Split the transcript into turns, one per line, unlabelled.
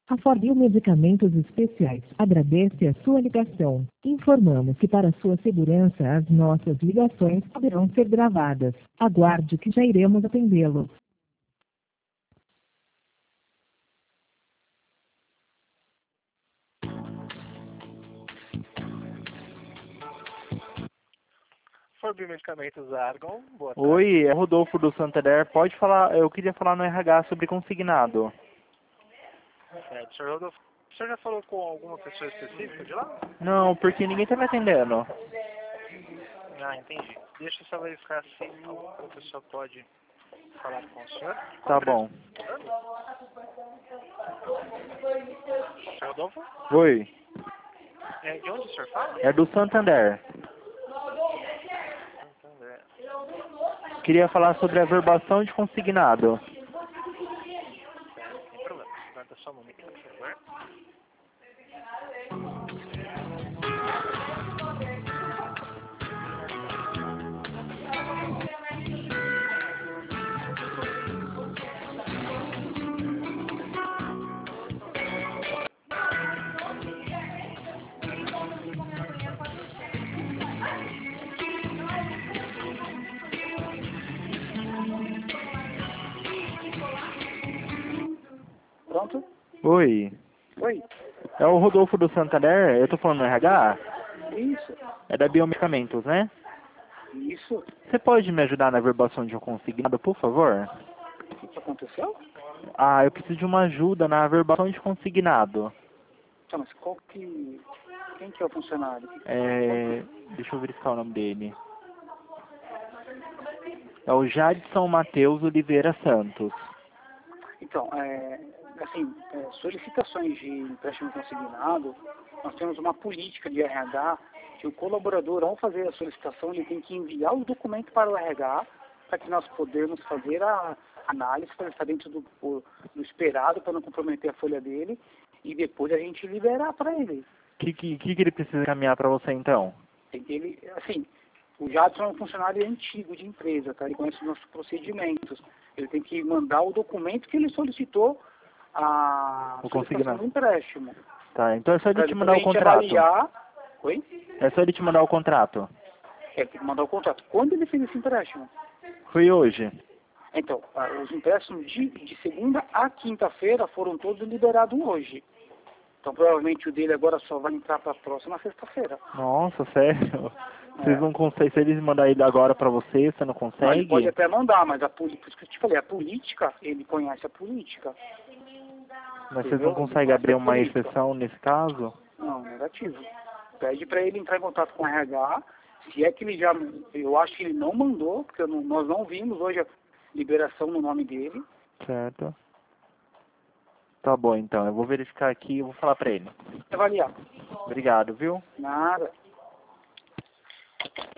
A Ford Medicamentos Especiais agradece a sua ligação. Informamos que para sua segurança as nossas ligações poderão ser gravadas. Aguarde que já iremos atendê-lo.
Ford Medicamentos Argon, boa tarde.
Oi, é Rodolfo do Santander. Pode falar, eu queria falar no RH sobre consignado.
Sr. Rodolfo, o senhor já falou com alguma pessoa específica de lá?
Não, porque ninguém tá me atendendo.
Ah, entendi. Deixa eu só verificar se a pessoa pode falar com o senhor.
Tá bom.
Sr. Rodolfo?
Oi,
De onde o senhor fala?
é do Santander.
Santander.
Queria falar sobre a verbação de consignado.
Sem problema. Aguarda só um momento, por favor. Pronto?
Oi,
Oi.
é o Rodolfo do Santander. Eu tô falando no RH?
Isso.
É da Biomedicamentos, né?
Isso.
Você pode me ajudar na verbação de um consignado, por favor?
O que aconteceu?
Ah, eu preciso de uma ajuda na verbação de consignado.
Tá, mas quem que é o funcionário?
Deixa eu verificar o nome dele. É o Jadson Matheus Oliveira Santos.
Então, solicitações de empréstimo consignado, nós temos uma política de RH que o colaborador, ao fazer a solicitação, ele tem que enviar o documento para o RH para que nós podemos fazer a análise para estar dentro do esperado, para não comprometer a folha dele, e depois a gente liberar para ele.
O que ele precisa encaminhar para você, então?
Tem que ele, assim, o Jadson é um funcionário antigo de empresa, tá? Ele conhece os nossos procedimentos. Ele tem que mandar o documento que ele solicitou a
O
solicitação
consignado.
do empréstimo.
Tá, então é só ele
Para
te mandar o
depois a gente
contrato.
avaliar. Oi?
É só ele te mandar o contrato.
Tem que mandar o contrato. Quando ele fez esse empréstimo?
Foi hoje.
Então, os empréstimos de segunda a quinta-feira foram todos liberados hoje. Então, provavelmente o dele agora só vai entrar para a próxima sexta-feira.
Nossa, sério? Vocês não conseguem, se eles mandar ele agora pra você não
Não, ele
consegue?
pode até mandar, mas por isso que eu te falei, a política, ele conhece a política.
Mas vocês não conseguem abrir uma exceção nesse caso?
Não, negativo. Pede para ele entrar em contato com o RH, se é que ele já, eu acho que ele não mandou, porque nós não vimos hoje a liberação no nome dele.
Certo. Tá bom, então. Eu vou verificar aqui e vou falar pra ele.
Avaliar.
Obrigado, viu?
Nada.